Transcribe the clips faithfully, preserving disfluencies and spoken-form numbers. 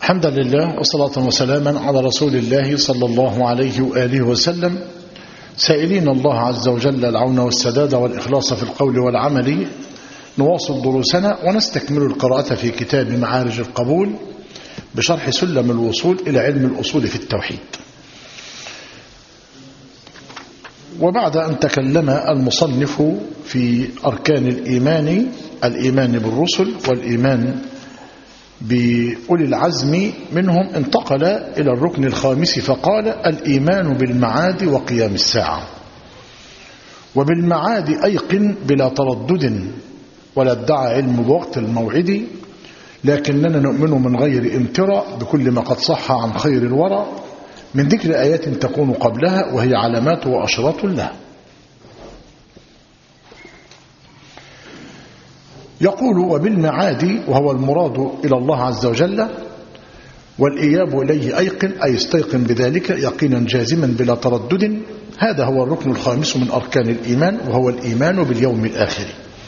الحمد لله والصلاة وسلاما على رسول الله صلى الله عليه وآله وسلم، سائلين الله عز وجل العون والسداد والإخلاص في القول والعمل. نواصل دروسنا ونستكمل القراءة في كتاب معارج القبول بشرح سلم الوصول إلى علم الأصول في التوحيد. وبعد أن تكلم المصنف في أركان الإيمان، الإيمان بالرسل والإيمان بأولي العزم منهم، انتقل إلى الركن الخامس فقال: الإيمان بالمعاد وقيام الساعة. وبالمعاد أيقن بلا تردد ولا ادعى علم بوقت الموعد، لكننا نؤمن من غير امتراء بكل ما قد صح عن خير الورى من ذكر آيات تكون قبلها وهي علامات وأشراط لها. يقول: وبالمعاد، وهو المراد إلى الله عز وجل، والإياب إليه أيقن، أي استيقن بذلك يقينا جازما بلا تردد. هذا هو الركن الخامس من أركان الإيمان، وهو الإيمان باليوم الآخر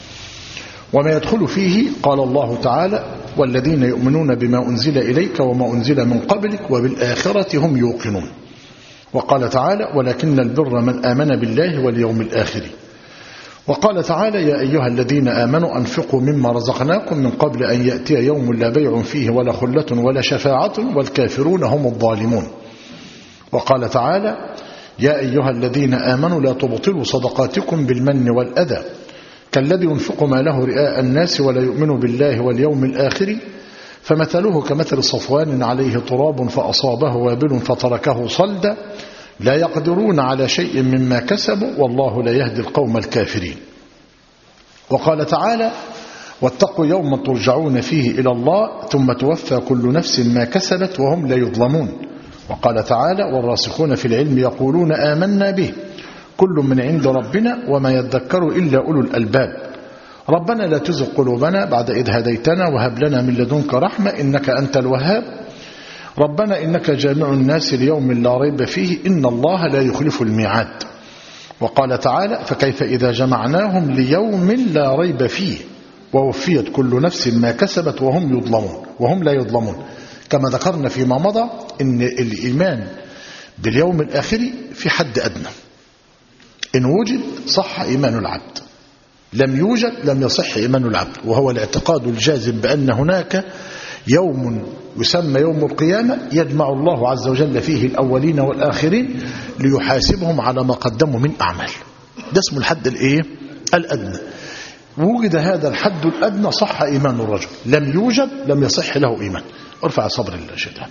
وما يدخل فيه. قال الله تعالى: والذين يؤمنون بما أنزل إليك وما أنزل من قبلك وبالآخرة هم يوقنون. وقال تعالى: ولكن البر من آمن بالله واليوم الآخر. وقال تعالى: يا أيها الذين آمنوا أنفقوا مما رزقناكم من قبل أن يأتي يوم لا بيع فيه ولا خلة ولا شفاعة والكافرون هم الظالمون. وقال تعالى: يا أيها الذين آمنوا لا تبطلوا صدقاتكم بالمن والأذى كالذي ينفق ماله رئاء الناس ولا يؤمن بالله واليوم الآخر فمثله كمثل صفوان عليه تراب فأصابه وابل فتركه صلدا لا يقدرون على شيء مما كسبوا والله لا يهدي القوم الكافرين. وقال تعالى: واتقوا يوما ترجعون فيه إلى الله ثم توفى كل نفس ما كسبت وهم لا يظلمون. وقال تعالى: والراسخون في العلم يقولون آمنا به كل من عند ربنا وما يذكر إلا أولو الألباب ربنا لا تزغ قلوبنا بعد إذ هديتنا وهب لنا من لدنك رحمة إنك أنت الوهاب ربنا إنك جامع الناس ليوم لا ريب فيه إن الله لا يخلف الميعاد. وقال تعالى: فكيف إذا جمعناهم ليوم لا ريب فيه ووفيت كل نفس ما كسبت وهم يظلمون وهم لا يظلمون. كما ذكرنا فيما مضى إن الإيمان باليوم الآخر في حد أدنى، إن وجد صح إيمان العبد، لم يوجد لم يصح إيمان العبد، وهو الاعتقاد الجازم بأن هناك يوم يسمى يوم القيامة يجمع الله عز وجل فيه الأولين والآخرين ليحاسبهم على ما قدموا من أعمال. ده اسمه الحد الإيه؟ الأدنى. وجد هذا الحد الأدنى صح إيمان الرجل، لم يوجد لم يصح له إيمان. ارفع صبر الله شدها.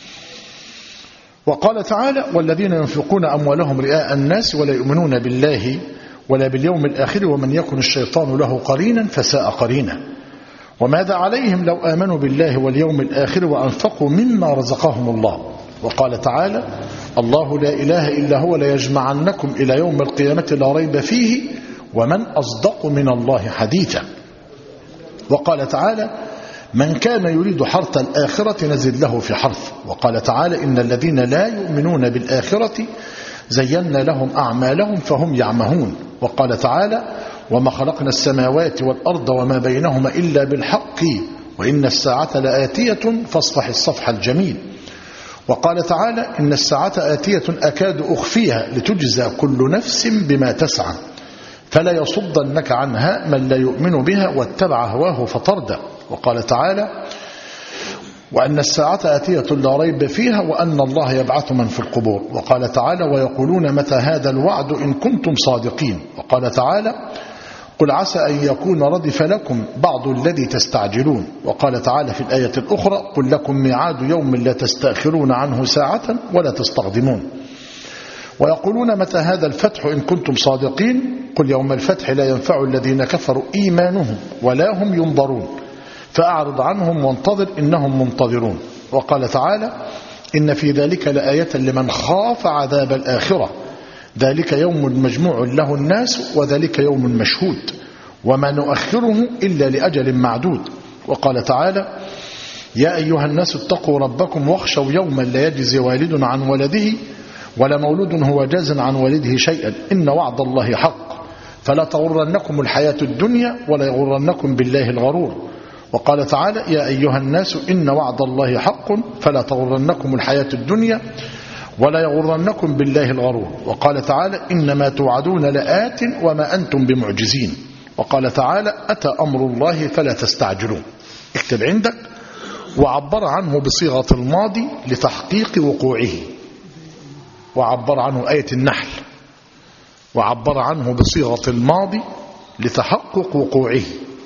وقال تعالى: والذين ينفقون أموالهم رئاء الناس ولا يؤمنون بالله ولا باليوم الآخر ومن يكن الشيطان له قرينا فساء قرينا وماذا عليهم لو آمنوا بالله واليوم الآخر وأنفقوا مما رزقهم الله. وقال تعالى: الله لا إله إلا هو ليجمعنكم إلى يوم القيامة لا ريب فيه ومن أصدق من الله حديثا. وقال تعالى: من كان يريد حرث الآخرة نزد له في حرث. وقال تعالى: إن الذين لا يؤمنون بالآخرة زينا لهم أعمالهم فهم يعمهون. وقال تعالى: وما خلقنا السماوات والأرض وما بينهما إلا بالحق وإن الساعة لآتية فاصفح الصفح الجميل. وقال تعالى: إن الساعة آتية أكاد أخفيها لتجزى كل نفس بما تسعى فلا يصدنك عنها من لا يؤمن بها واتبع هواه فتردى. وقال تعالى: وأن الساعة آتية لا ريب فيها وأن الله يبعث من في القبور. وقال تعالى: ويقولون متى هذا الوعد إن كنتم صادقين. وقال تعالى: قل عسى أن يكون ردف لكم بعض الذي تستعجلون. وقال تعالى في الآية الأخرى: قل لكم ميعاد يوم لا تستأخرون عنه ساعة ولا تستقدمون. ويقولون متى هذا الفتح إن كنتم صادقين. قل يوم الفتح لا ينفع الذين كفروا إيمانهم ولا هم ينظرون فأعرض عنهم وانتظر إنهم منتظرون. وقال تعالى: إن في ذلك لآية لمن خاف عذاب الآخرة ذلك يوم مجموع له الناس وذلك يوم مشهود وما نؤخره إلا لأجل معدود. وقال تعالى: يا أيها الناس اتقوا ربكم واخشوا يوما لا يجزي والد عن ولده ولا مولود هو جاز عن والده شيئا إن وعد الله حق فلا تغرنكم الحياة الدنيا ولا يغرنكم بالله الغرور وقال تعالى يا أيها الناس إن وعد الله حق فلا تغرنكم الحياة الدنيا ولا يغرنكم بالله الغرور. وقال تعالى إنما توعدون لآت وما أنتم بمعجزين. وقال تعالى أتى أمر الله فلا تستعجلون. اكتب عندك وعبر عنه بصيغة الماضي لتحقيق وقوعه، وعبر عنه آية النحل، وعبر عنه بصيغة الماضي لتحقق وقوعه.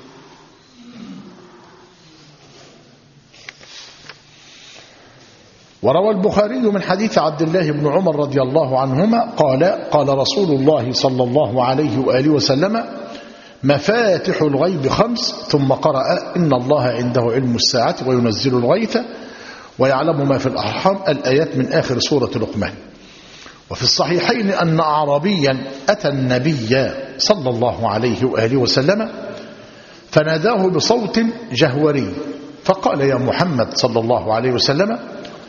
وروى البخاري من حديث عبد الله بن عمر رضي الله عنهما قال قال رسول الله صلى الله عليه وآله وسلم مفاتح الغيب خمس، ثم قرأ إن الله عنده علم الساعة وينزل الغيث ويعلم ما في الأرحام، الآيات من آخر سورة لقمان. وفي الصحيحين أن أعرابيا أتى النبي صلى الله عليه وآله وسلم فناداه بصوت جهوري فقال يا محمد صلى الله عليه وسلم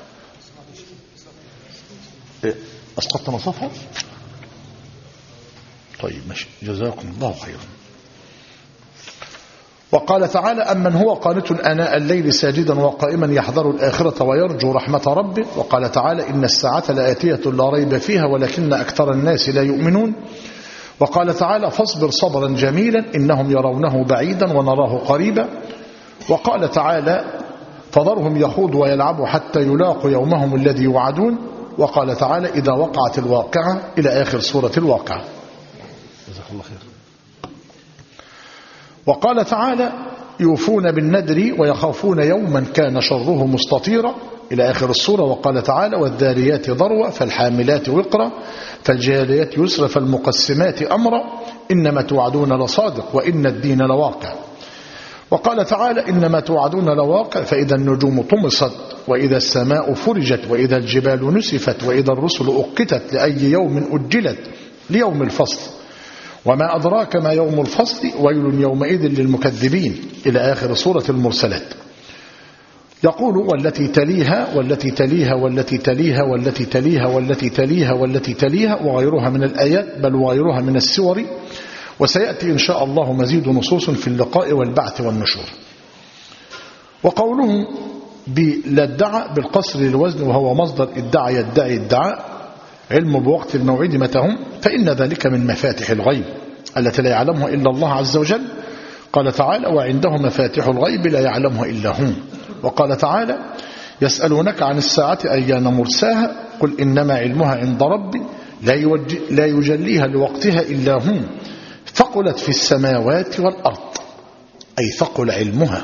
أسقطت مصافها؟ طيب ماشي، جزاكم الله خيرا. وقال تعالى أمن هو قانت آناء الليل ساجدا وقائما يحذر الآخرة ويرجو رحمة ربه. وقال تعالى إن الساعة لآتية لا ريب فيها ولكن أكثر الناس لا يؤمنون. وقال تعالى فاصبر صبرا جميلا إنهم يرونه بعيدا ونراه قريبا. وقال تعالى فذرهم يخوضوا ويلعبوا حتى يلاقوا يومهم الذي يوعدون. وقال تعالى إذا وقعت الواقعة إلى آخر سورة الواقعة. جزاك الله خير. وقال تعالى يوفون بالنذر ويخافون يوما كان شره مستطيرا إلى آخر السورة. وقال تعالى والذاريات ذروة فالحاملات وقرا فالجاريات يسرا فالمقسمات أمرا إنما توعدون لصادق وإن الدين لواقع. وقال تعالى إنما توعدون لواقع فإذا النجوم طمست وإذا السماء فرجت وإذا الجبال نسفت وإذا الرسل أقتت لأي يوم أجلت ليوم الفصل وما أدراك ما يوم الفصل ويل يومئذ للمكذبين إلى آخر سورة المرسلات. يقول والتي تليها والتي تليها والتي تليها والتي تليها والتي تليها والتي تليها وغيرها من الآيات بل وغيرها من السور. وسيأتي إن شاء الله مزيد نصوص في اللقاء والبعث والنشور. وقوله بلا ادعى بالقصر للوزن وهو مصدر ادعى يدعي ادعاء علم بوقت الموعد متى هم فإن ذلك من مفاتح الغيب التي لا يعلمها إلا الله عز وجل. قال تعالى وعنده مفاتح الغيب لا يعلمها إلا هم. وقال تعالى يسألونك عن الساعة أيان مرساها قل إنما علمها عند ربي لا يجليها لوقتها إلا هم ثقلت في السماوات والأرض أي ثقل علمها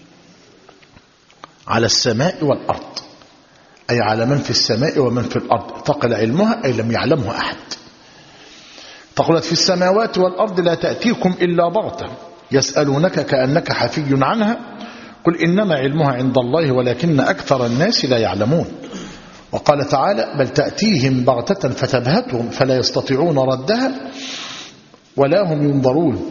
على السماء والأرض أي على من في السماء ومن في الأرض. ثقل علمها أي لم يعلمها أحد. ثقلت في السماوات والأرض لا تأتيكم إلا بغتة يسألونك كأنك حفي عنها قل إنما علمها عند الله ولكن أكثر الناس لا يعلمون. وقال تعالى بل تأتيهم بغتة فتبهتهم فلا يستطيعون ردها ولا هم ينظرون.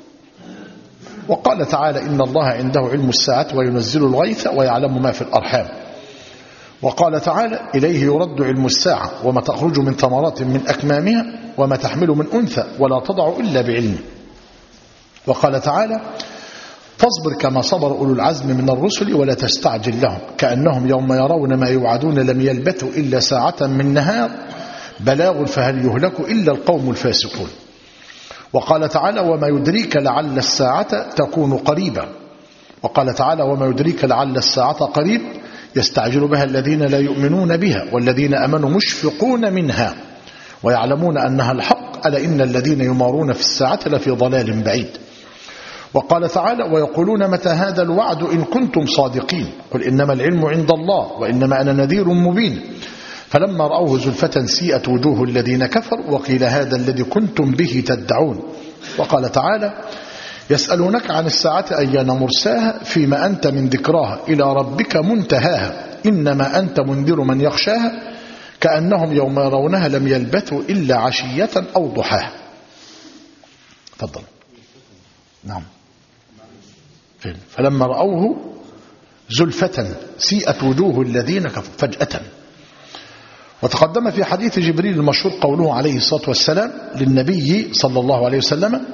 وقال تعالى إن الله عنده علم الساعة وينزل الغيث ويعلم ما في الأرحام. وقال تعالى إليه يرد علم الساعة وما تخرج من ثمرات من أكمامها وما تحمل من أنثى ولا تضع إلا بعلمه. وقال تعالى فاصبر كما صبر أولو العزم من الرسل ولا تستعجل لهم كأنهم يوم يرون ما يوعدون لم يلبثوا إلا ساعة من نهار بلاغ فهل يهلك إلا القوم الفاسقون. وقال تعالى وما يدريك لعل الساعة تكون قريبا. وقال تعالى وما يدريك لعل الساعة قريب يستعجل بها الذين لا يؤمنون بها والذين أمنوا مشفقون منها ويعلمون أنها الحق ألا إن الذين يمارون في الساعة لفي ضلال بعيد. وقال تعالى ويقولون متى هذا الوعد إن كنتم صادقين قل إنما العلم عند الله وإنما أنا نذير مبين فلما رأوه زلفة سيئت وجوه الذين كفروا وقيل هذا الذي كنتم به تدعون. وقال تعالى يسألونك عن الساعة أيان مرساها فيما أنت من ذكراها إلى ربك منتهاها إنما أنت منذر من يخشاها كأنهم يوم يرونها لم يلبثوا إلا عشية أو ضحاها. تفضل. نعم. فين؟ فلما رأوه زلفة سيئت وجوه الذين كفروا فجأة. وتقدم في حديث جبريل المشهور قوله عليه الصلاة والسلام للنبي صلى الله عليه وسلم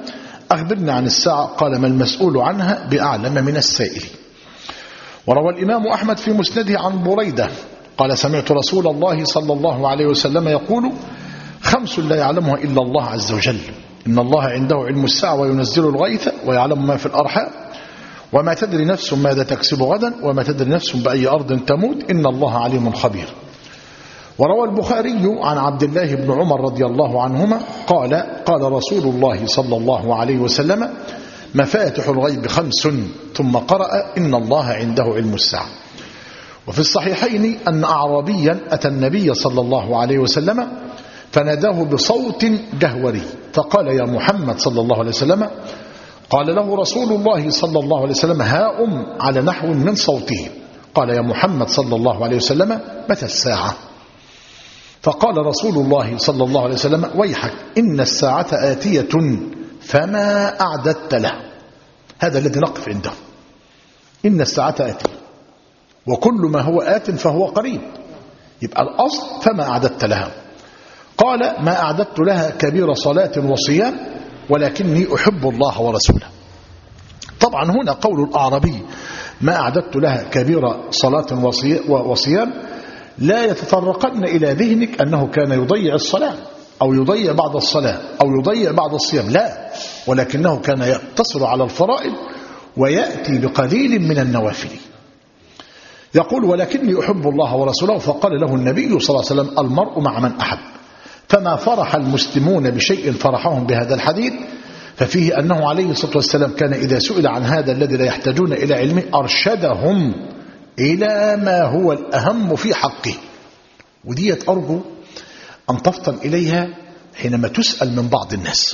أخبرنا عن الساعة. قال: ما المسؤول عنها بأعلم من السائل. وروى الإمام أحمد في مسنده عن بريدة قال: سمعت رسول الله صلى الله عليه وسلم يقول: خمس لا يعلمها إلا الله عز وجل، إن الله عنده علم الساعة وينزل الغيث ويعلم ما في الأرحام وما تدري نفس ماذا تكسب غدا وما تدري نفس بأي أرض تموت، إن الله عليم خبير. وروى البخاري عن عبد الله بن عمر رضي الله عنهما قال: قال رسول الله صلى الله عليه وسلم: مفاتح الغيب خمس، ثم قرأ: إن الله عنده علم الساعة. وفي الصحيحين أن أعرابيا أتى النبي صلى الله عليه وسلم فناداه بصوت جهوري فقال: يا محمد صلى الله عليه وسلم. قال له رسول الله صلى الله عليه وسلم: ها أم، على نحو من صوته. قال: يا محمد صلى الله عليه وسلم: متى الساعة؟ فقال رسول الله صلى الله عليه وسلم: ويحك، إن الساعة آتية فما أعددت له. هذا الذي نقف عنده، إن الساعة آتية، وكل ما هو آت فهو قريب، يبقى الأصل فما أعددت لها. قال: ما أعددت لها كبير صلاة وصيام، ولكني أحب الله ورسوله. طبعا هنا قول الأعرابي ما أعددت لها كبير صلاة وصيام لا يتطرقن إلى ذهنك أنه كان يضيع الصلاة أو يضيع بعض الصلاة أو يضيع بعض الصيام، لا، ولكنه كان يقتصر على الفرائض ويأتي بقليل من النوافل. يقول: ولكني أحب الله ورسوله. فقال له النبي صلى الله عليه وسلم: المرء مع من أحب. فما فرح المسلمون بشيء فرحهم بهذا الحديث، ففيه أنه عليه الصلاة والسلام كان إذا سئل عن هذا الذي لا يحتاجون إلى علمه أرشدهم إلى ما هو الأهم في حقه. وديت أرجو أن تفطن إليها حينما تسأل من بعض الناس.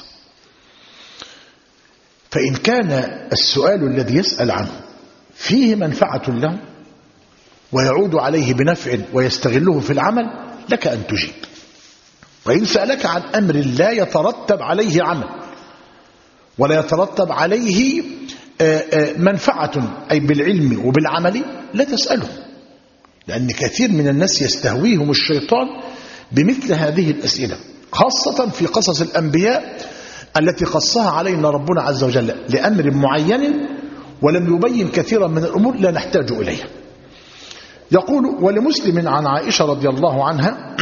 فإن كان السؤال الذي يسأل عنه فيه منفعة له ويعود عليه بنفع ويستغله في العمل، لك أن تجيب. وإن سألك عن أمر لا يترتب عليه عمل ولا يترتب عليه منفعة أي بالعلم وبالعمل، لا تسأله، لأن كثير من الناس يستهويهم الشيطان بمثل هذه الأسئلة، خاصة في قصص الأنبياء التي قصها علينا ربنا عز وجل لأمر معين ولم يبين كثيرا من الأمور لا نحتاج إليها. يقول: ولمسلم عن عائشة رضي الله عنها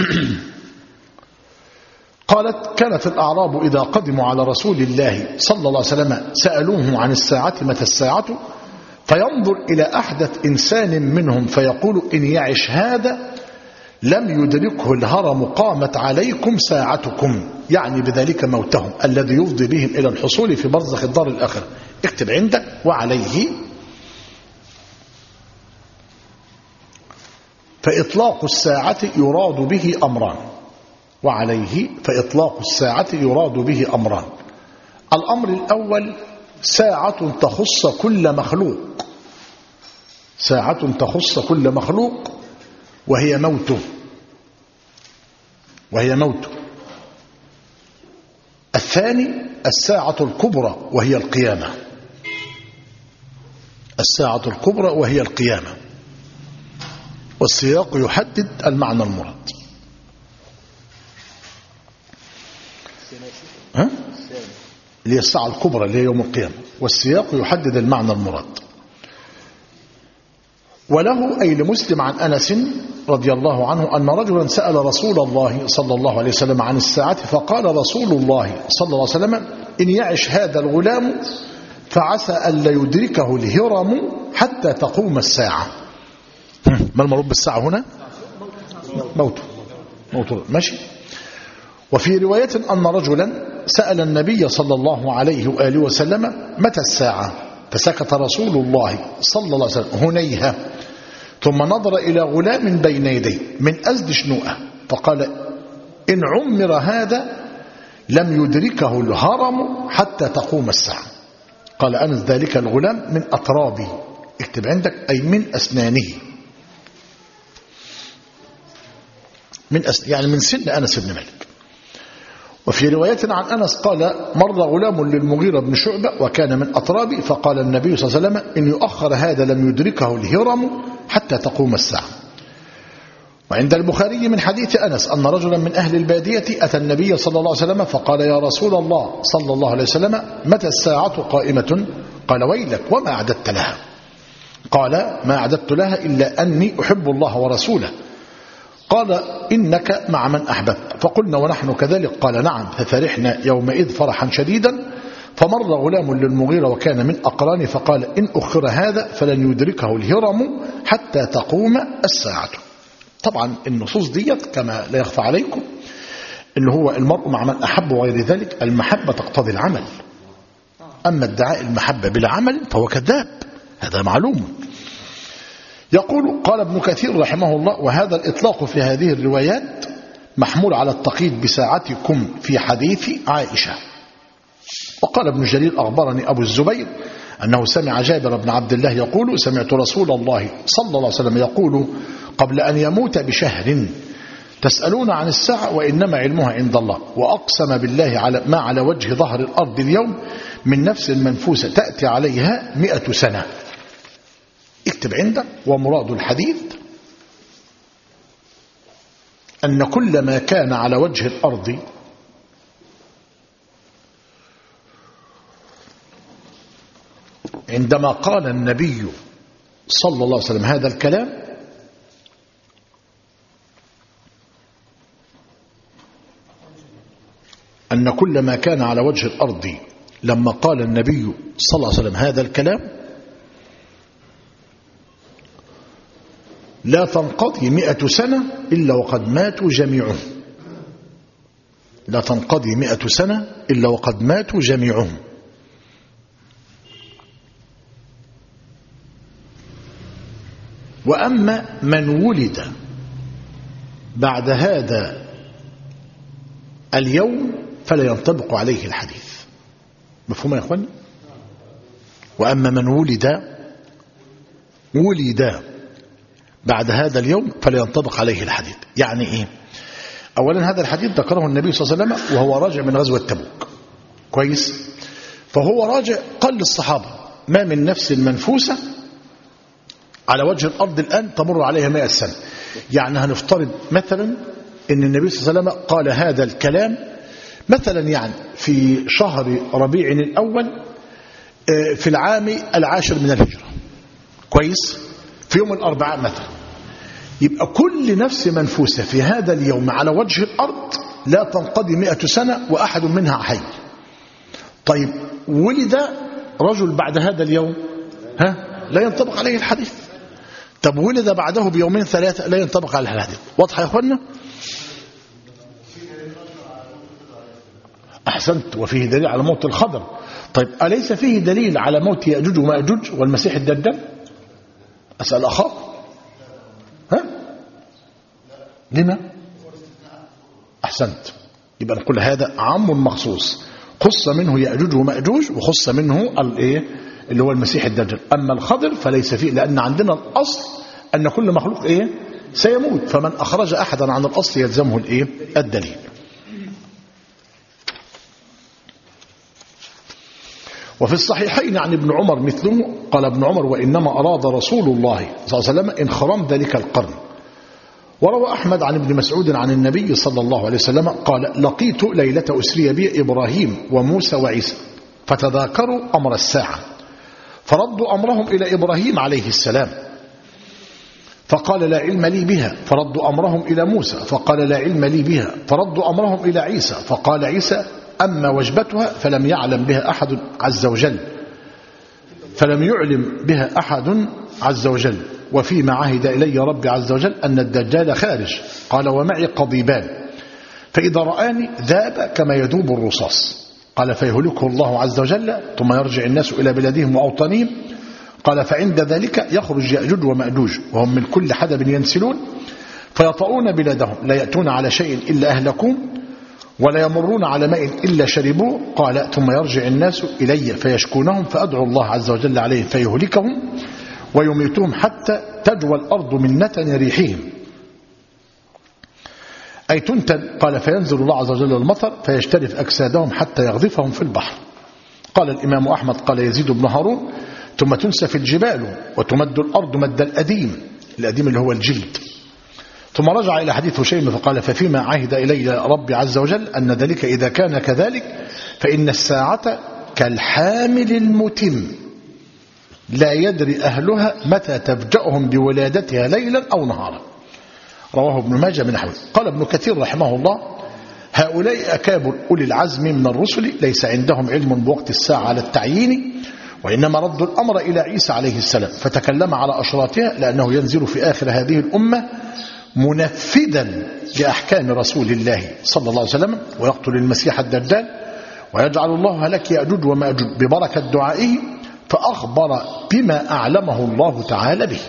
قالت: كانت الأعراب إذا قدموا على رسول الله صلى الله عليه وسلم سألوه عن الساعة متى الساعة، فينظر إلى أحدث إنسان منهم فيقول: إن يعش هذا لم يدركه الهرم قامت عليكم ساعتكم، يعني بذلك موتهم الذي يفضي بهم إلى الحصول في برزخ الدار الآخرة. اكتب عندك: وعليه فإطلاق الساعة يراد به أمران. وعليه فإطلاق الساعة يراد به أمران. الأمر الأول: ساعة تخص كل مخلوق، ساعة تخص كل مخلوق وهي موته، وهي موته. الثاني: الساعة الكبرى وهي القيامة، الساعة الكبرى وهي القيامة. والسياق يحدد المعنى المراد. ها؟ اللي هي الساعة الكبرى اللي هي يوم القيامة، والسياق يحدد المعنى المراد. وله أي لمسلم عن أنس رضي الله عنه أن رجلا سأل رسول الله صلى الله عليه وسلم عن الساعة، فقال رسول الله صلى الله عليه وسلم: إن يعش هذا الغلام فعسى أن لا يدركه الهرم حتى تقوم الساعة. ما المراد بالساعة هنا؟ موته، موته، ماشي. وفي رواية أن رجلا سأل النبي صلى الله عليه وآله وسلم: متى الساعة؟ فسكت رسول الله صلى الله عليه وسلم هنيها، ثم نظر إلى غلام بين يديه من أزد شنوءه فقال: إن عمر هذا لم يدركه الهرم حتى تقوم الساعة. قال أنس: ذلك الغلام من أطرابي. اكتب عندك: أي من أسنانه، من أسن... يعني من سن أنس بن مالك. وفي رواية عن أنس قال: مر غلام للمغيرة بن شعبة وكان من أطرابي، فقال النبي صلى الله عليه وسلم: إن يؤخر هذا لم يدركه الهرم حتى تقوم الساعة. وعند البخاري من حديث أنس أن رجلا من أهل البادية أتى النبي صلى الله عليه وسلم فقال يا رسول الله صلى الله عليه وسلم متى الساعة قائمة؟ قال ويلك وما أعددت لها؟ قال ما أعددت لها إلا أني أحب الله ورسوله. قال إنك مع من أحببت. فقلنا ونحن كذلك. قال نعم. ففرحنا يومئذ فرحا شديدا. فمر غلام للمغيرة وكان من أقراني فقال إن أخر هذا فلن يدركه الهرم حتى تقوم الساعة. طبعا النصوص ديت كما لا يخفى عليكم اللي هو المرء مع من أحب وغير ذلك، المحبة تقتضي العمل. أما ادعاء المحبة بلا عمل فهو كذاب، هذا معلوم. يقول قال ابن كثير رحمه الله وهذا الإطلاق في هذه الروايات محمول على التقييد بساعتكم في حديث عائشة. وقال ابن جرير أخبرني أبو الزبير أنه سمع جابر بن عبد الله يقول سمعت رسول الله صلى الله عليه وسلم يقول قبل أن يموت بشهر تسألون عن الساعة وإنما علمها عند الله، وأقسم بالله على ما على وجه ظهر الأرض اليوم من نفس المنفوسة تأتي عليها مئة سنة. اكتب عندك ومراد الحديث أن كل ما كان على وجه الأرض عندما قال النبي صلى الله عليه وسلم هذا الكلام أن كل ما كان على وجه الأرض لما قال النبي صلى الله عليه وسلم هذا الكلام لا تنقضي مئة سنة إلا وقد ماتوا جميعهم. لا تنقضي مئة سنة إلا وقد ماتوا جميعهم. وأما من ولد بعد هذا اليوم فلا ينطبق عليه الحديث. مفهوم يا أخواني؟ وأما من ولد ولد بعد هذا اليوم فلا ينطبق عليه الحديث. يعني إيه؟ أولا هذا الحديث ذكره النبي صلى الله عليه وسلم وهو راجع من غزوة تبوك، كويس؟ فهو راجع قال للصحابة ما من نفس منفوسة على وجه الأرض الآن تمر عليها مئة سنة. يعني هنفترض مثلا أن النبي صلى الله عليه وسلم قال هذا الكلام مثلا يعني في شهر ربيع الأول في العام العاشر من الهجرة، كويس؟ في يوم الأربعاء مثلا. يبقى كل نفس منفوسة في هذا اليوم على وجه الأرض لا تنقضي مئة سنة وأحد منها حي. طيب ولد رجل بعد هذا اليوم ها لا ينطبق عليه الحديث. طب ولد بعده بيومين ثلاثة لا ينطبق عليه الحديث. واضح يا أخوانا؟ أحسنت. وفيه دليل على موت الخضر. طيب أليس فيه دليل على موت يأجوج ومأجوج والمسيح الدجال؟ أسأل أخاك ها؟ لما؟ أحسنت. يبقى نقول هذا عام مخصوص، خص منه يأجوج ومأجوج وخص منه الايه اللي هو المسيح الدجال. أما الخضر فليس فيه، لأن عندنا الأصل أن كل مخلوق إيه سيموت، فمن أخرج أحدا عن الأصل يلزمه الإيه الدليل. وفي الصحيحين عن ابن عمر مثله قال ابن عمر وإنما أراد رسول الله صلى الله عليه وسلم انخرام ذلك القرن. وروى أحمد عن ابن مسعود عن النبي صلى الله عليه وسلم قال لقيت ليلة أسري بي إبراهيم وموسى وعيسى فتذاكروا أمر الساعة فردوا أمرهم إلى إبراهيم عليه السلام فقال لا علم لي بها، فردوا أمرهم إلى موسى فقال لا علم لي بها، فردوا أمرهم إلى عيسى فقال عيسى أما وجبتها فلم يعلم بها أحد عز وجل فلم يعلم بها أحد عز وجل وفيما عهد إلي ربي عز وجل أن الدجال خارج قال ومعي قضيبان فإذا رآني ذاب كما يذوب الرصاص قال فيهلكه الله عز وجل ثم يرجع الناس إلى بلادهم وأوطانهم قال فعند ذلك يخرج يأجوج ومأجوج وهم من كل حدب ينسلون فيطؤون بلادهم لا يأتون على شيء إلا أهلكوه ولا يمرون على ماء إلا شربوه قال ثم يرجع الناس إلي فيشكونهم فأدعو الله عز وجل عليهم فيهلكهم ويميتهم حتى تجوى الأرض من نتن ريحهم أي تنتن قال فينزل الله عز وجل المطر فيشترف أجسادهم حتى يغذفهم في البحر. قال الإمام أحمد قال يزيد بن هارون ثم تنسف الجبال وتمد الأرض مد الأديم، الأديم اللي هو الجلد، ثم رجع إلى حديث هشيم فقال ففيما عهد إلي ربي عز وجل أن ذلك إذا كان كذلك فإن الساعة كالحامل المتم لا يدري أهلها متى تبدأهم بولادتها ليلا أو نهارا. رواه ابن ماجه من نحوه. قال ابن كثير رحمه الله هؤلاء أكابر أولي العزم من الرسل ليس عندهم علم بوقت الساعة على التعيين، وإنما ردوا الأمر إلى عيسى عليه السلام فتكلم على أشراطها لأنه ينزل في آخر هذه الأمة منفذا لأحكام رسول الله صلى الله عليه وسلم ويقتل المسيح الدجال ويجعل الله هلك يأجوج ومأجوج ببركة دعائه، فأخبر بما أعلمه الله تعالى به.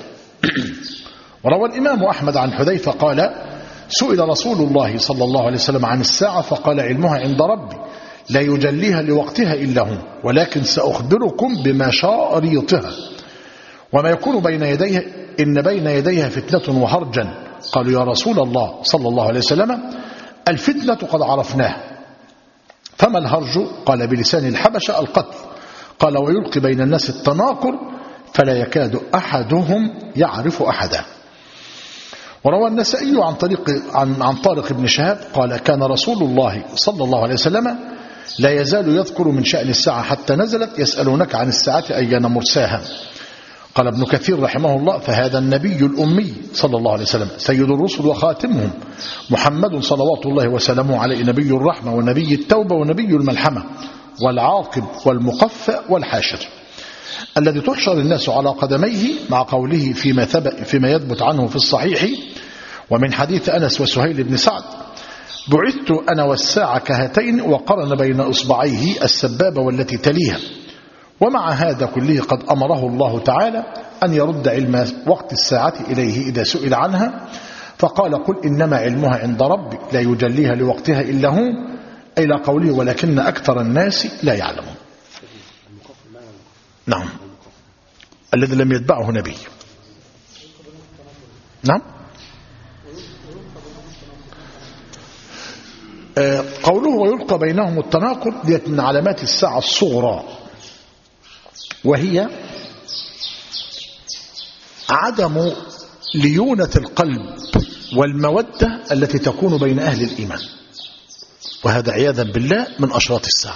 وروى الإمام أحمد عن حذيفة قال سئل رسول الله صلى الله عليه وسلم عن الساعة فقال علمها عند ربي لا يجليها لوقتها إلا هو، ولكن سأخبركم بمشاريطها وما يكون بين يديها، إن بين يديها فتنة وهرجا. قالوا يا رسول الله صلى الله عليه وسلم الفتنة قد عرفناها فما الهرج؟ قال بلسان الحبشة القتل. قال ويلقي بين الناس التناقر فلا يكاد أحدهم يعرف أحدا. وروى النسائي عن طريق عن عن طارق بن شهاب قال كان رسول الله صلى الله عليه وسلم لا يزال يذكر من شأن الساعة حتى نزلت يسألونك عن الساعة أيان مرساها. قال ابن كثير رحمه الله فهذا النبي الأمي صلى الله عليه وسلم سيد الرسل وخاتمهم محمد صلوات الله وسلامه عليه نبي الرحمة ونبي التوبة ونبي الملحمة والعاقب والمقفى والحاشر الذي تحشر الناس على قدميه، مع قوله فيما, فيما يثبت عنه في الصحيح ومن حديث أنس وسهيل بن سعد بعثت أنا والساعة كهاتين وقرن بين إصبعيه السبابة والتي تليها. ومع هذا كله قد أمره الله تعالى أن يرد علم وقت الساعة إليه إذا سئل عنها فقال قل إنما علمها عند ربي لا يجليها لوقتها إلا هو، إلى قوله ولكن أكثر الناس لا يعلمون. نعم الذي لم يتبعه نبي. نعم آه قوله ويلقى بينهم التناقض ديت من علامات الساعة الصغرى، وهي عدم ليونة القلب والمودة التي تكون بين أهل الإيمان، وهذا عياذا بالله من أشراط الساعة.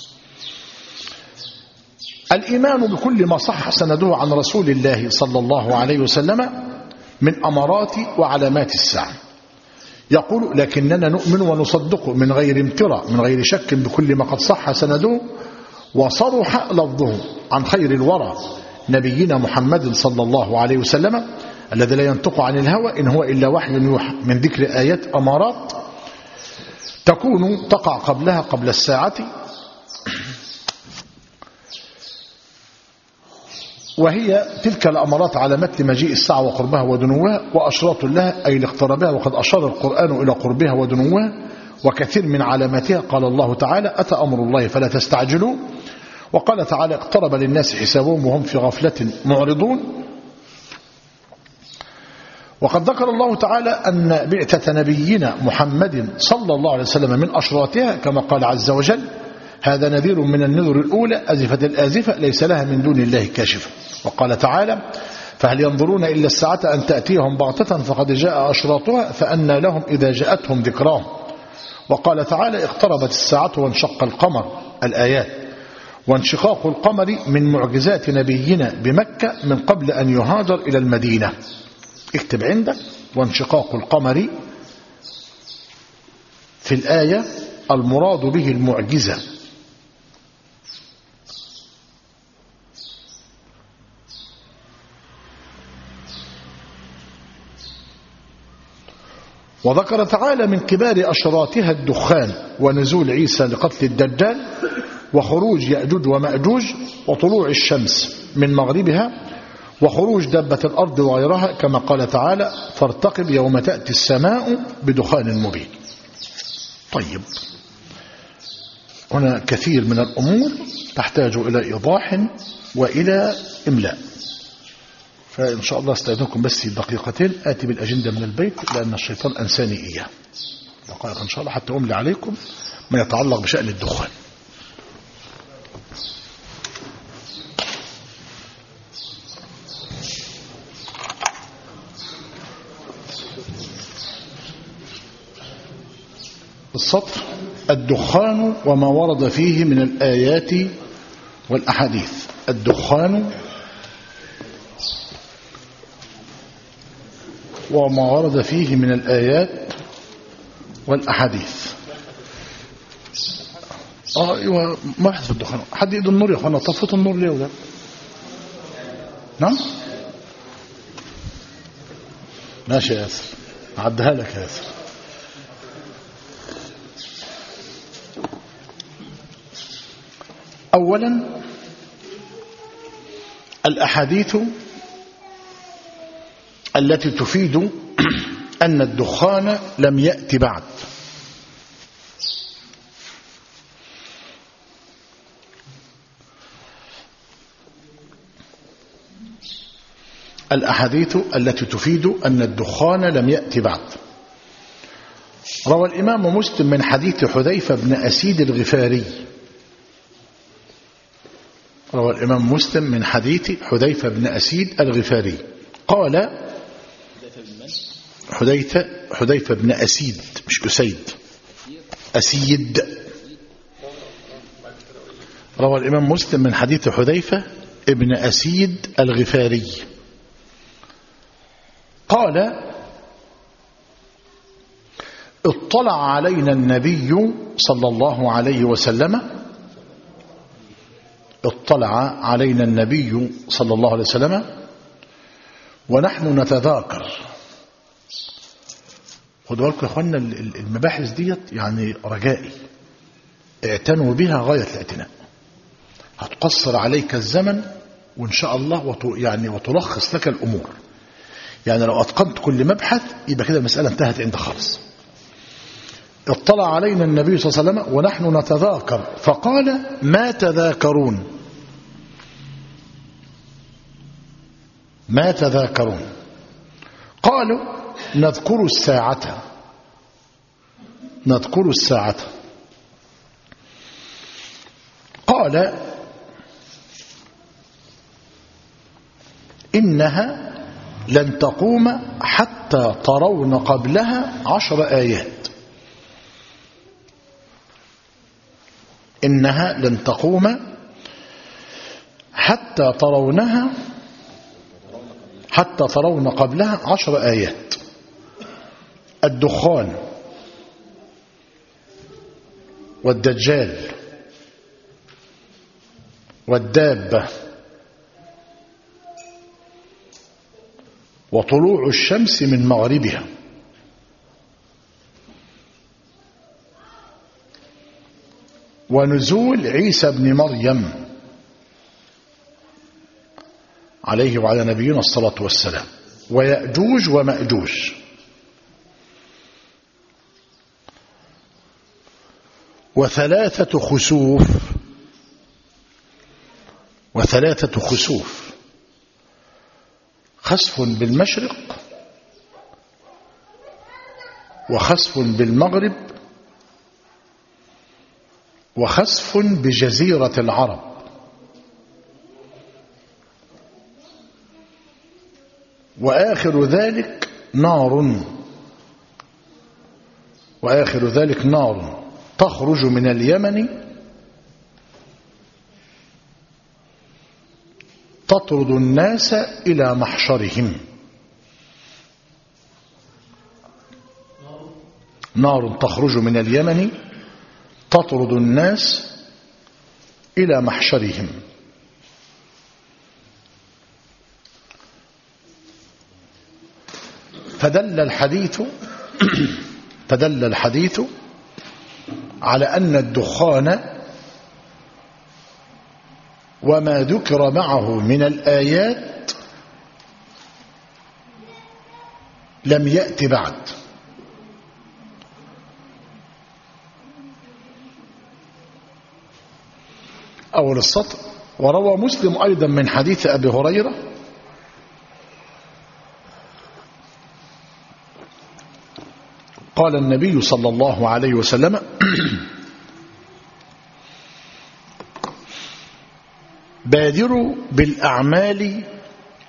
الإيمان بكل ما صح سنده عن رسول الله صلى الله عليه وسلم من أمارات وعلامات الساعة. يقول لكننا نؤمن ونصدق من غير امتراء من غير شك بكل ما قد صح سنده وصرح لفظه عن خير الورى نبينا محمد صلى الله عليه وسلم الذي لا ينطق عن الهوى إن هو إلا وحي يوحى، من ذكر آيات أمارات تكون تقع قبلها قبل الساعة، وهي تلك الأمارات علامات لمجيء الساعة وقربها ودنوها وأشراط لها أي لاقترابها، وقد أشار القرآن إلى قربها ودنوها وكثير من علاماتها. قال الله تعالى أتى أمر الله فلا تستعجلوا، وقال تعالى اقترب للناس حسابهم وهم في غفلة معرضون. وقد ذكر الله تعالى أن بعثة نبينا محمد صلى الله عليه وسلم من أشراطها كما قال عز وجل هذا نذير من النذر الأولى أزفت الآزفة ليس لها من دون الله كاشفة. وقال تعالى فهل ينظرون إلا الساعة أن تأتيهم بغتة فقد جاء أشراطها فأنى لهم إذا جاءتهم ذكراهم. وقال تعالى اقتربت الساعة وانشق القمر الآيات. وانشقاق القمر من معجزات نبينا بمكة من قبل أن يهاجر إلى المدينة. اكتب عندك وانشقاق القمر في الآية المراد به المعجزة. وذكر تعالى من كبار أشراطها الدخان ونزول عيسى لقتل الدجال وخروج يأجوج ومأجوج وطلوع الشمس من مغربها وخروج دابة الأرض وغيرها كما قال تعالى فارتقب يوم تأتي السماء بدخان مبين. طيب هنا كثير من الأمور تحتاج إلى إيضاح وإلى إملاء، فإن شاء الله استأذنكم بس دقيقتين آتي بالأجندة من البيت لأن الشيطان أنساني إياه دقائق إن شاء الله حتى أملي عليكم ما يتعلق بشأن الدخان. السطر الدخان وما ورد فيه من الآيات والأحاديث. الدخان وما ورد فيه من الآيات والأحاديث. اه ايوه مبحث في الدخان. حد يد النور يا اخوانا، طفت النور ليه وده؟ نعم ماشي يا ياسر، عدها لك يا ياسر. اولا الاحاديث التي تفيد ان الدخان لم يأتي بعد. الأحاديث التي تفيد أن الدخان لم يأتي بعد. روى الإمام مسلم من حديث حذيفة بن أسيد الغفاري. روى الإمام مسلم من حديث حذيفة بن أسيد الغفاري قال حذيفة حذيفة بن أسيد مش أسيد، أسيد. روى الإمام مسلم من حديث حذيفة ابن أسيد الغفاري قال اطلع علينا النبي صلى الله عليه وسلم اطلع علينا النبي صلى الله عليه وسلم ونحن نتذاكر. خدوا بالكم يا اخوانا المباحث ديت يعني رجائي اعتنوا بها غاية الاعتناء، هتقصر عليك الزمن وان شاء الله يعني وتلخص لك الامور. يعني لو أتقنت كل مبحث يبقى كده المسألة انتهت عند خالص. اطلع علينا النبي صلى الله عليه وسلم ونحن نتذاكر فقال ما تذاكرون ما تذاكرون قالوا نذكر الساعة نذكر الساعة قال إنها لن تقوم حتى ترون قبلها عشر آيات. إنها لن تقوم حتى ترونها حتى ترون قبلها عشر آيات. الدخان والدجال والدابة وطلوع الشمس من مغربها ونزول عيسى بن مريم عليه وعلى نبينا الصلاة والسلام ويأجوج ومأجوج وثلاثة خسوف وثلاثة خسوف خسف بالمشرق وخسف بالمغرب وخسف بجزيرة العرب وآخر ذلك نار وآخر ذلك نار تخرج من اليمن تطرد الناس إلى محشرهم. نار تخرج من اليمن تطرد الناس إلى محشرهم. فدل الحديث فدل الحديث على أن الدخان وما ذكر معه من الآيات لم يأت بعد. أول السطر وروى مسلم أيضا من حديث أبي هريرة قال النبي صلى الله عليه وسلم بادروا بالأعمال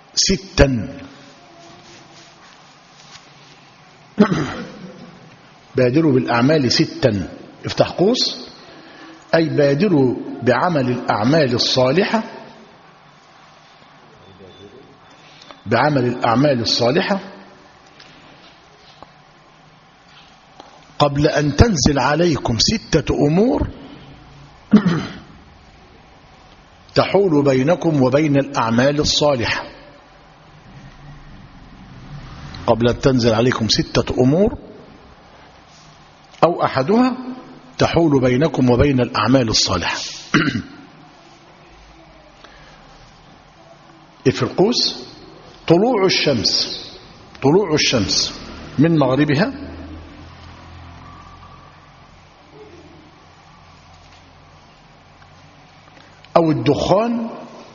ستا بادروا بالأعمال ستا افتح قوس، أي بادروا بعمل الأعمال الصالحة بعمل الأعمال الصالحة قبل أن تنزل عليكم ستة أمور تحول بينكم وبين الأعمال الصالحة. قبل أن تنزل عليكم ستة أمور أو أحدها تحول بينكم وبين الأعمال الصالحة. في القوس طلوع الشمس طلوع الشمس من مغربها أو الدخان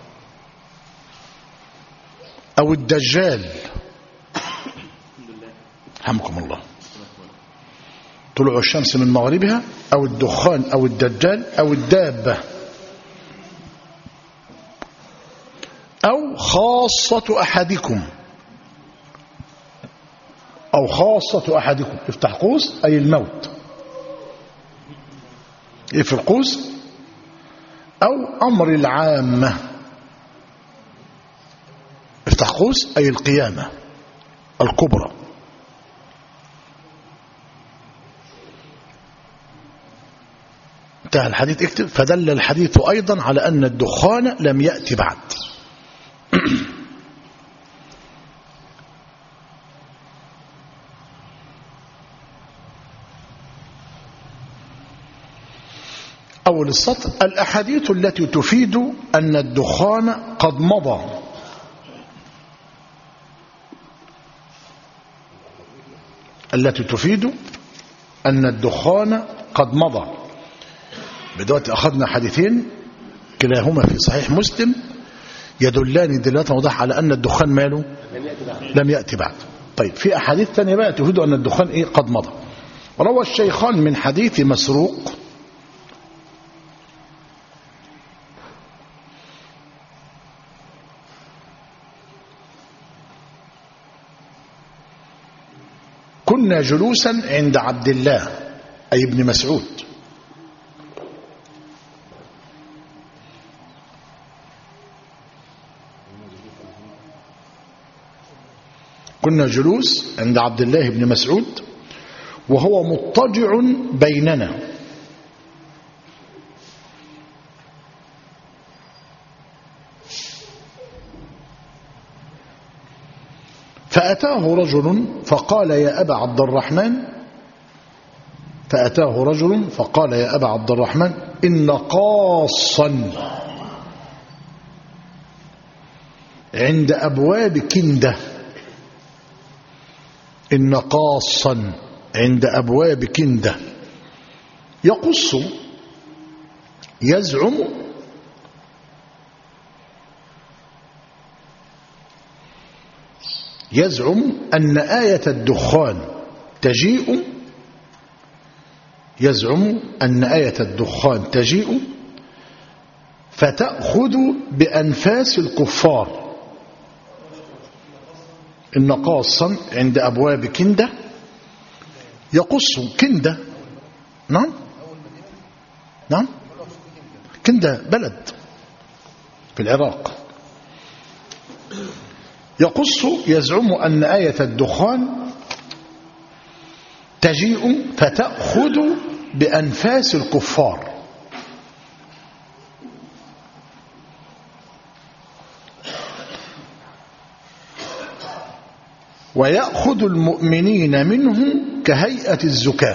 أو الدجال. حمكم الله. طلوع الشمس من مغربها أو الدخان أو الدجال أو الدابة أو خاصة أحدكم أو خاصة أحدكم افتح قوس أي الموت. إيه في القوس أو أمر العامة افتح قوس أي القيامة الكبرى. انتهى الحديث. اكتب. فدل الحديث أيضا على أن الدخان لم يأتي بعد. أول السطر الأحاديث التي تفيد أن الدخان قد مضى. التي تفيد أن الدخان قد مضى. بدلوقتي أخذنا حديثين كلاهما في صحيح مسلم يدلان دلالة واضحة على أن الدخان ماله لم يأتي بعد. طيب في أحاديث ثانية بقى تفيد أن الدخان إيه قد مضى. روى الشيخان من حديث مسروق كنا جلوسا عند عبد الله أي ابن مسعود كنا جلوس عند عبد الله بن مسعود وهو مضطجع بيننا فأتاه رجل فقال يا أبا عبد الرحمن فأتاه رجل فقال يا أبا عبد الرحمن إن قاصا عند أبواب كندة إن قاصا عند أبواب كندة يقص يزعم يزعم أن آية الدخان تجيء يزعم أن آية الدخان تجيء فتأخذ بأنفاس الكفار. إن قاصا عند أبواب كندة يقص كندة نعم نعم كندة بلد في العراق يقص يزعم أن آية الدخان تجيء فتأخذ بأنفاس الكفار. ويأخذ المؤمنين منه كهيئة الزكام.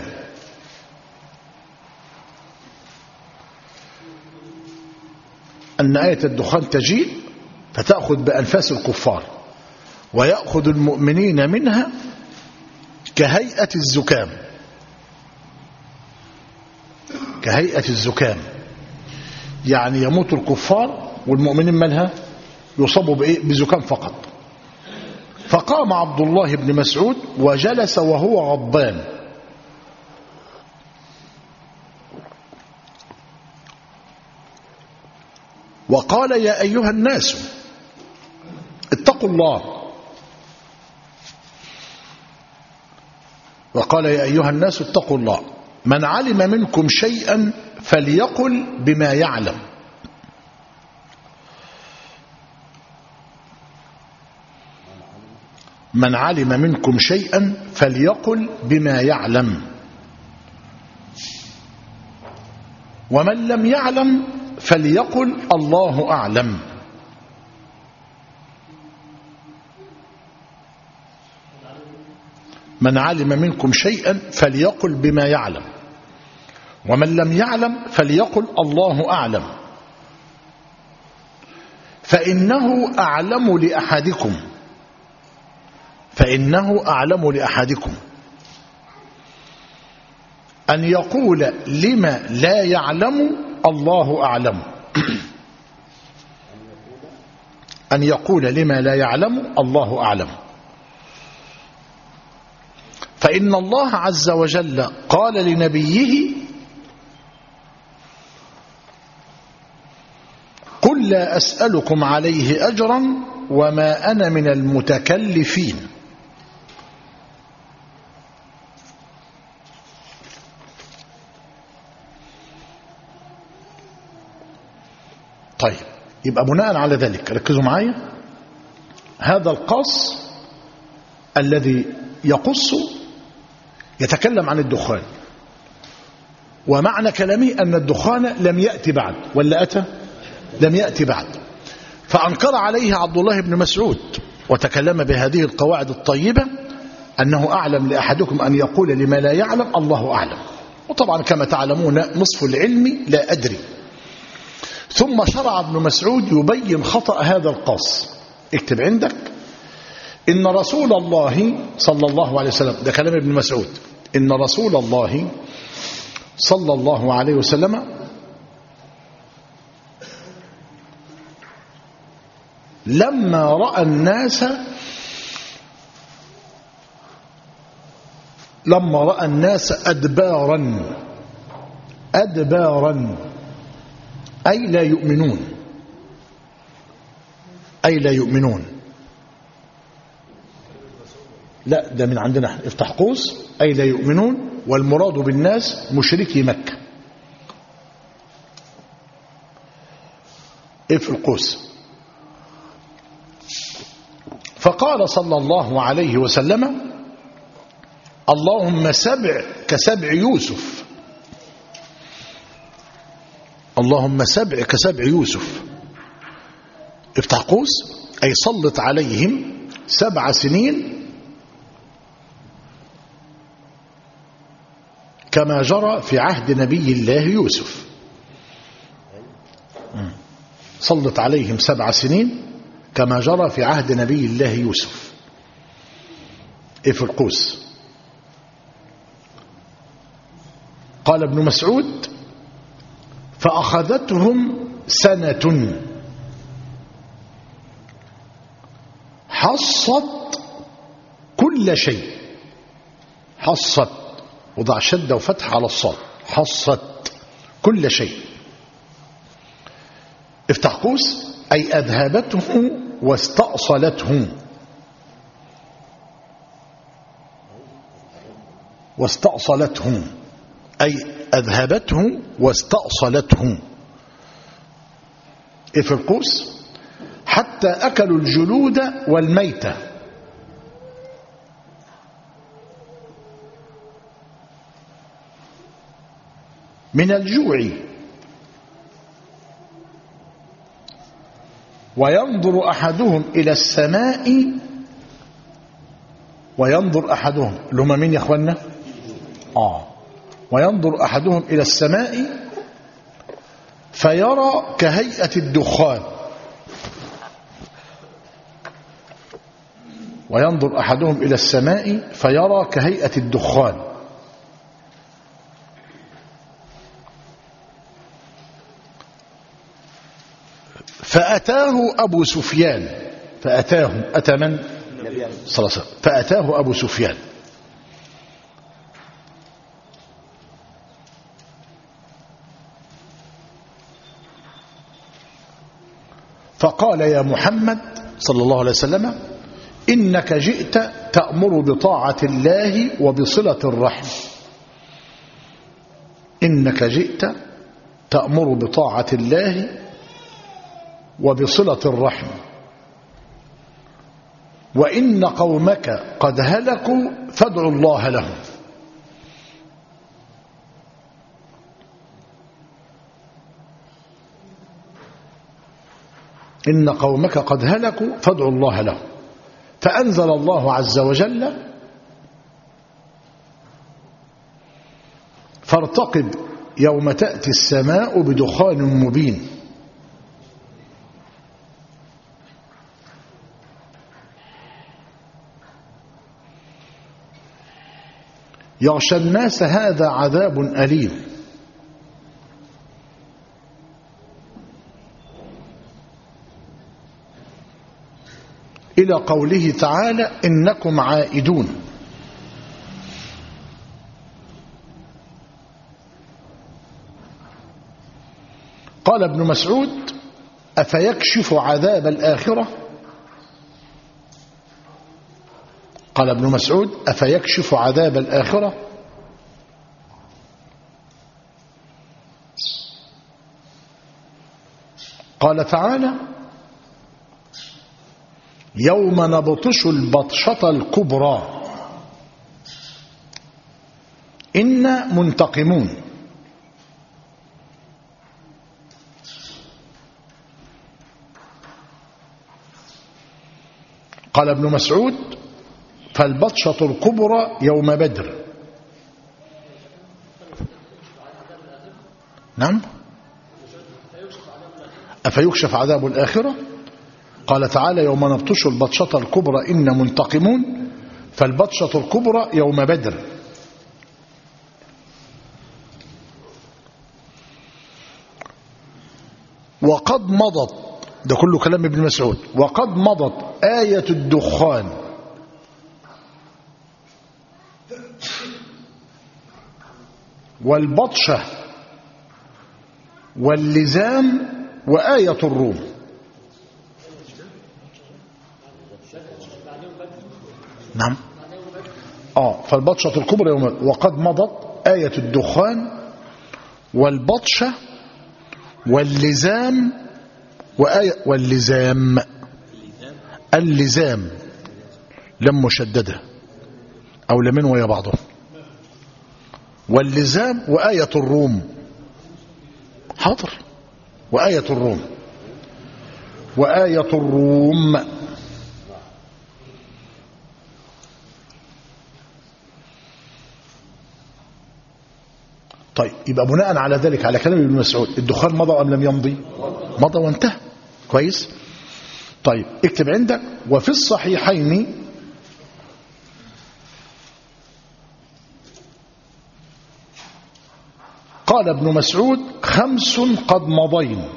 أن آية الدخان تجيء فتأخذ بأنفاس الكفار ويأخذ المؤمنين منها كهيئة الزكام كهيئة الزكام يعني يموت الكفار والمؤمنين منها يصابوا بإيه؟ بزكام فقط. فقام عبد الله بن مسعود وجلس وهو غضبان وقال يا أيها الناس اتقوا الله وقال يا أيها الناس اتقوا الله من علم منكم شيئا فليقل بما يعلم. من علم منكم شيئا فليقل بما يعلم ومن لم يعلم فليقل الله أعلم. من علم منكم شيئا فليقل بما يعلم ومن لم يعلم فليقل الله أعلم فإنه أعلم لأحدكم فإنه أعلم لأحدكم أن يقول لما لا يعلم الله أعلم أن يقول لما لا يعلم الله أعلم. فإن الله عز وجل قال لنبيه قل لا أسألكم عليه أجرا وما أنا من المتكلفين. طيب، يبقى بناء على ذلك ركزوا معايا، هذا القص الذي يقص يتكلم عن الدخان، ومعنى كلامه أن الدخان لم يأتي بعد ولا أتى؟ لم يأتي بعد. فأنكر عليه عبد الله بن مسعود وتكلم بهذه القواعد الطيبة أنه أعلم لأحدكم أن يقول لما لا يعلم الله أعلم. وطبعا كما تعلمون نصف العلم لا أدري. ثم شرع ابن مسعود يبين خطأ هذا القاص. اكتب عندك إن رسول الله صلى الله عليه وسلم، ده كلام ابن مسعود، إن رسول الله صلى الله عليه وسلم لما رأى الناس لما رأى الناس أدبارا أدبارا أي لا يؤمنون أي لا يؤمنون لا ده من عندنا افتح قوس أي لا يؤمنون، والمراد بالناس مشركي مكة. اف القوس. فقال صلى الله عليه وسلم اللهم سبع كسبع يوسف اللهم سبع كسبع يوسف افتح قوس أي سلط عليهم سبع سنين كما جرى في عهد نبي الله يوسف. سلط عليهم سبع سنين كما جرى في عهد نبي الله يوسف. ايه في القوس. قال ابن مسعود فأخذتهم سنة حصت كل شيء. حصت وضع شدة وفتح على الصاد. حصت كل شيء. افتح قوس أي أذهبته واستأصلته واستأصلته أي أذهبته واستأصلته. إيه في القوس حتى أكلوا الجلود والميتة. من الجوع. وينظر أحدهم إلى السماء وينظر أحدهم اللي هم مين يا أخوانا؟ آه وينظر أحدهم إلى السماء فيرى كهيئة الدخان. وينظر أحدهم إلى السماء فيرى كهيئة الدخان. فأتاه أبو سفيان. فأتاه أتى من؟ صلى الله عليه وسلم. فأتاه أبو سفيان فقال يا محمد صلى الله عليه وسلم إنك جئت تأمر بطاعة الله وبصلة الرحم. إنك جئت تأمر بطاعة الله وبصلة الرحم، وإن قومك قد هلكوا فادعوا الله لهم. إن قومك قد هلكوا فادعوا الله لهم. فأنزل الله عز وجل: فارتقب يوم تأتي السماء بدخان مبين. يغشى الناس هذا عذاب أليم. إلى قوله تعالى: إنكم عائدون. قال ابن مسعود: أفيكشف عذاب الآخرة؟ قال ابن مسعود: أفيكشف عذاب الآخرة؟ قال تعالى: يوم نبطش البطشة الكبرى إنا منتقمون. قال ابن مسعود: فالبطشة الكبرى يوم بدر. نعم. أفيكشف عذاب الآخرة؟ قال تعالى: يوم نبطش البطشة الكبرى إنا منتقمون. فالبطشة الكبرى يوم بدر. وقد مضت، ده كله كلام ابن مسعود، وقد مضت آية الدخان والبطشة واللزام وآية الروم. نعم. آه فالبطشة الكبرى يوم، وقد مضت آية الدخان والبطشة واللزام وآية واللزام اللزام لم مشددة أو لمن ويا بعضه، واللزام وآية الروم. حاضر. وآية الروم وآية الروم. طيب، يبقى بناء على ذلك، على كلام ابن مسعود، الدخان مضى أم لم يمضي؟ مضى وانتهى. كويس. طيب، اكتب عندك: وفي الصحيحين قال ابن مسعود: خمس قد مضين.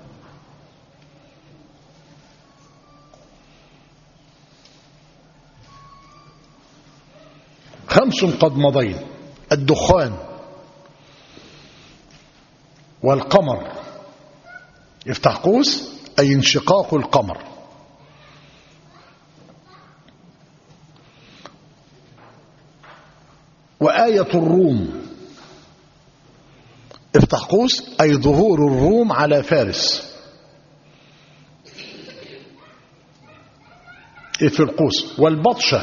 خمس قد مضين: الدخان والقمر، يفتح قوس أي انشقاق القمر، وآية الروم، افتح قوس أي ظهور الروم على فارس، في القوس، والبطشة،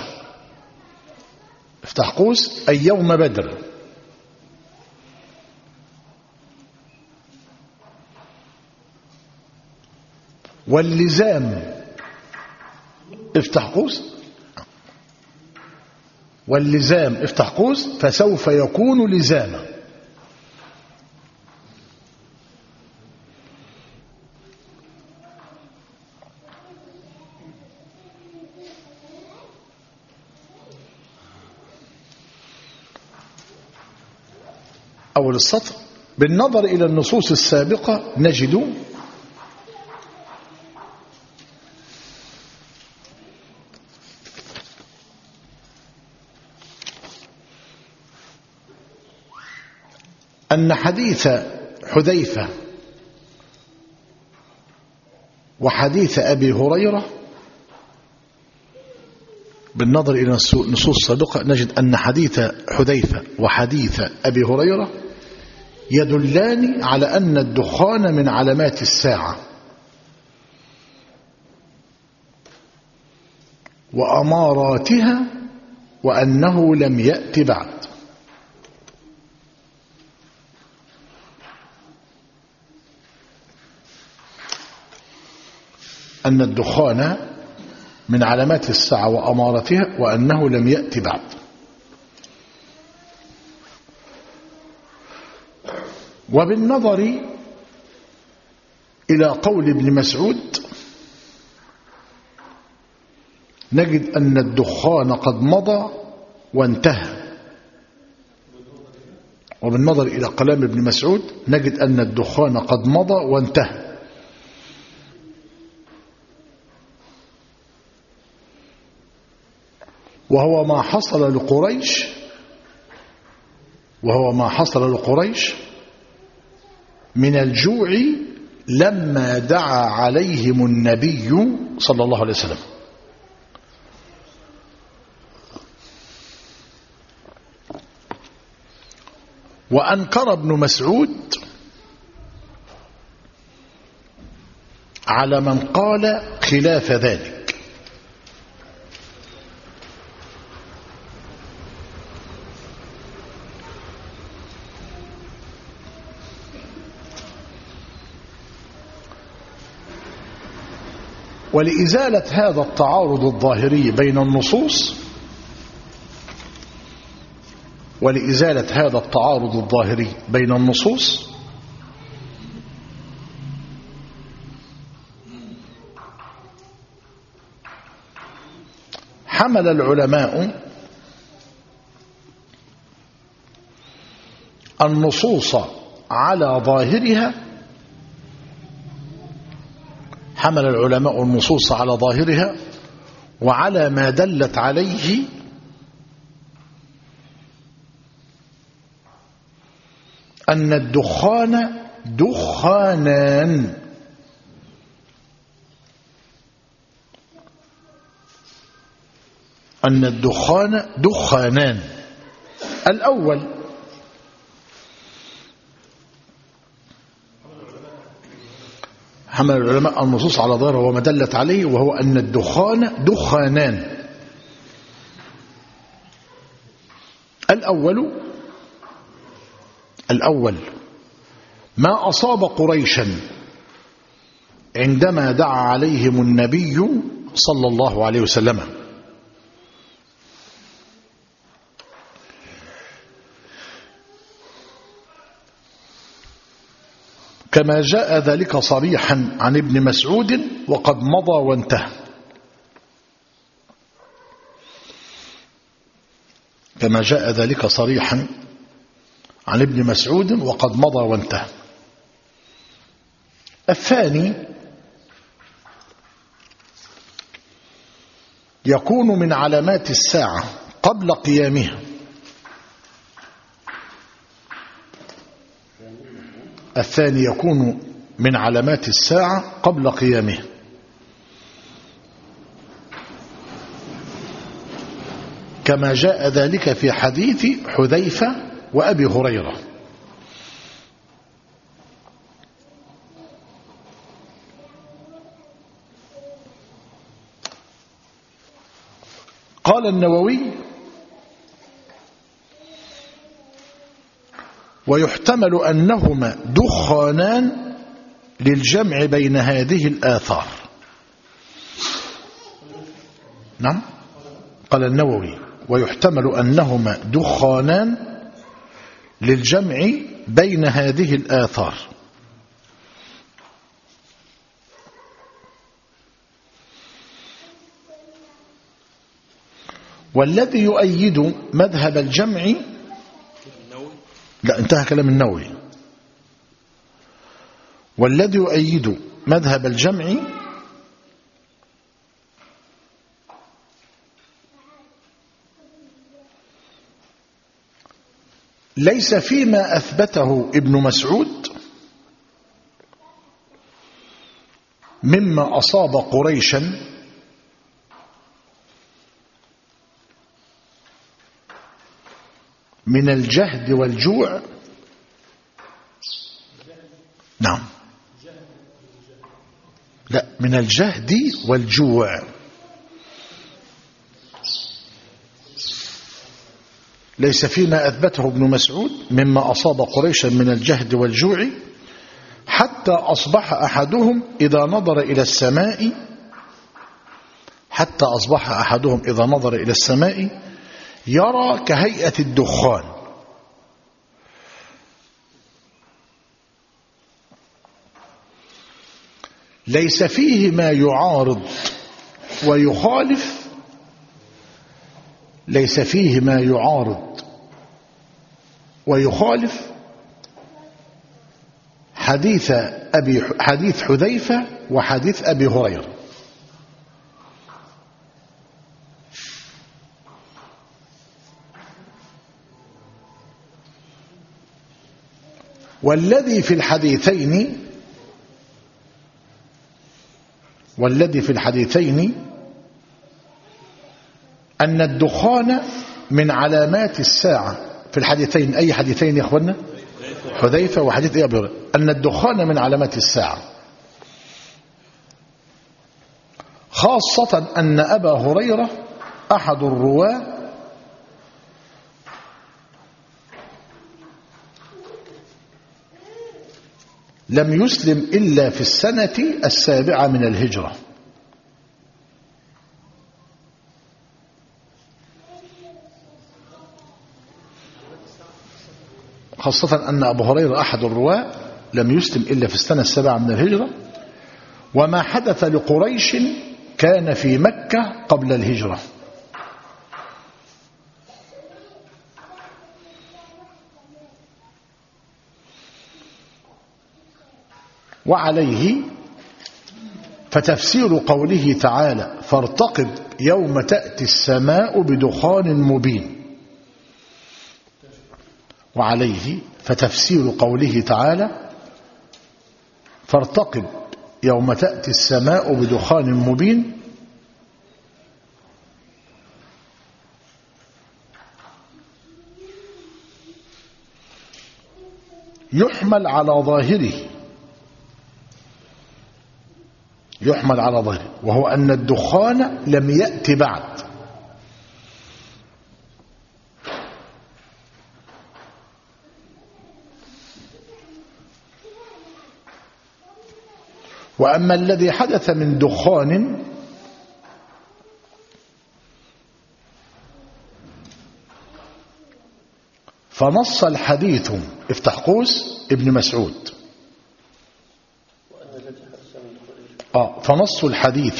افتح قوس أي يوم بدر، واللزام، افتح قوس، واللزام افتح قوس فسوف يكون لزاما. أول السطر: بالنظر إلى النصوص السابقة نجد أن حديث حذيفة وحديث أبي هريرة بالنظر إلى النصوص السابقة نجد أن حديث حذيفة وحديث أبي هريرة يدلان على أن الدخان من علامات الساعة وأماراتها وأنه لم يأت بعد. أن الدخان من علامات الساعة وأمارتها وأنه لم يأت بعد. وبالنظر إلى قول ابن مسعود نجد أن الدخان قد مضى وانتهى. وبالنظر إلى كلام ابن مسعود نجد أن الدخان قد مضى وانتهى. وهو ما حصل لقريش وهو ما حصل لقريش من الجوع لما دعا عليهم النبي صلى الله عليه وسلم. وأنكر ابن مسعود على من قال خلاف ذلك. ولإزالة هذا التعارض الظاهري بين النصوص ولإزالة هذا التعارض الظاهري بين النصوص حمل العلماء النصوص على ظاهرها حمل العلماء النصوص على ظاهرها وعلى ما دلت عليه أن الدخان دخانان. أن الدخان دخانان. الأول حمل العلماء النصوص على ظاهره وما دلت عليه وهو أن الدخان دخانان. الأول الأول ما أصاب قريشا عندما دعا عليهم النبي صلى الله عليه وسلم كما جاء ذلك صريحا عن ابن مسعود وقد مضى وانتهى. كما جاء ذلك صريحا عن ابن مسعود وقد مضى وانتهى. الثاني يكون من علامات الساعة قبل قيامها. الثاني يكون من علامات الساعة قبل قيامها كما جاء ذلك في حديث حذيفة وأبي هريرة. قال النووي ويحتمل أنهما دخانان للجمع بين هذه الآثار. نعم قال النووي ويحتمل أنهما دخانان للجمع بين هذه الآثار. والذي يؤيد مذهب الجمع لا انتهى كلام النووي. والذي يؤيد مذهب الجمع ليس فيما أثبته ابن مسعود مما أصاب قريشا من الجهد والجوع. نعم، لا، من الجهد والجوع. ليس فيما أثبته ابن مسعود مما أصاب قريشا من الجهد والجوع حتى أصبح أحدهم إذا نظر إلى السماء حتى أصبح أحدهم إذا نظر إلى السماء يرى كهيئة الدخان. ليس فيه ما يعارض ويخالف ليس فيه ما يعارض ويخالف حديث أبي حديث حذيفة وحديث أبي هريرة. والذي في الحديثين والذي في الحديثين أن الدخان من علامات الساعة. في الحديثين، أي حديثين يا أخوانا؟ حذيفة وحديث أبي هريرة. أن الدخان من علامات الساعة، خاصة أن أبا هريرة أحد الرواة لم يسلم إلا في السنة السابعة من الهجرة. خاصة أن أبو هريرة أحد الرواة لم يسلم إلا في السنة السابعة من الهجرة، وما حدث لقريش كان في مكة قبل الهجرة. وعليه فتفسير قوله تعالى فارتقب يوم تأتي السماء بدخان مبين. وعليه فتفسير قوله تعالى فارتقب يوم تأتي السماء بدخان مبين يحمل على ظاهره يحمل على ظاهره وهو أن الدخان لم يأتي بعد. وأما الذي حدث من دخان فنص الحديث افتح قوس ابن مسعود آه فنص الحديث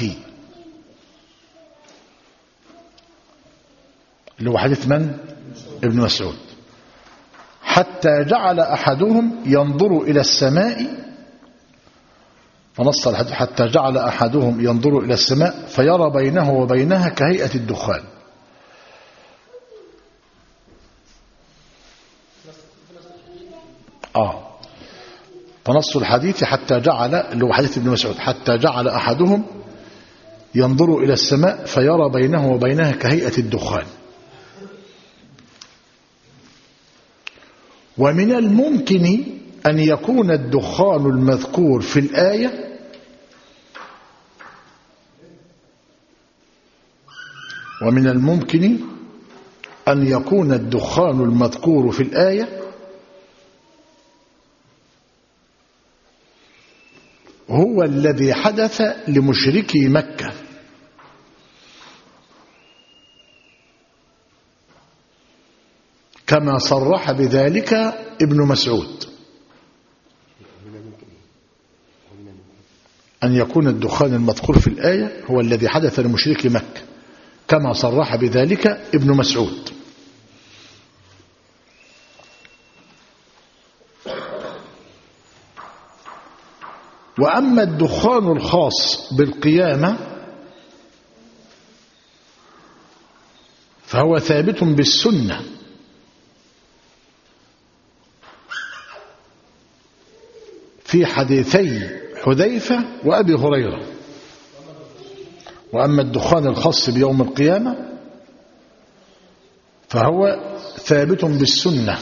اللي هو حديث من؟ ابن مسعود حتى جعل أحدهم ينظر إلى السماء فنص الحديث حتى جعل أحدهم ينظر إلى السماء فيرى بينه وبينها كهيئة الدخان. آه فنص الحديث حتى جعل اللي هو حديث ابن مسعود حتى جعل أحدهم ينظر إلى السماء فيرى بينه وبينها كهيئة الدخان. ومن الممكن أن يكون الدخان المذكور في الآية ومن الممكن أن يكون الدخان المذكور في الآية هو الذي حدث لمشركي مكة كما صرح بذلك ابن مسعود أن يكون الدخان المذكور في الآية هو الذي حدث لمشركي مكة كما صرح بذلك ابن مسعود. وأما الدخان الخاص بالقيامة فهو ثابت بالسنة في حديثي حذيفة وأبي هريرة. وأما الدخان الخاص بيوم القيامة فهو ثابت بالسنة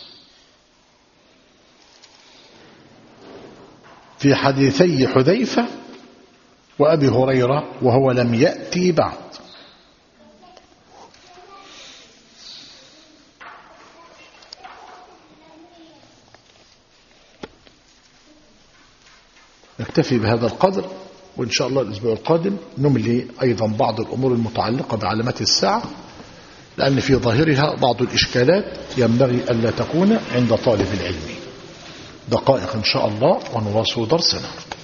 في حديثي حذيفة وأبي هريرة وهو لم يأتي بعد. نكتفي بهذا القدر، وإن شاء الله الأسبوع القادم نملي أيضا بعض الأمور المتعلقة بعلامات الساعة، لأن في ظاهرها بعض الإشكالات ينبغي ألا تكون عند طالب العلم. دقائق إن شاء الله ونواصل درسنا.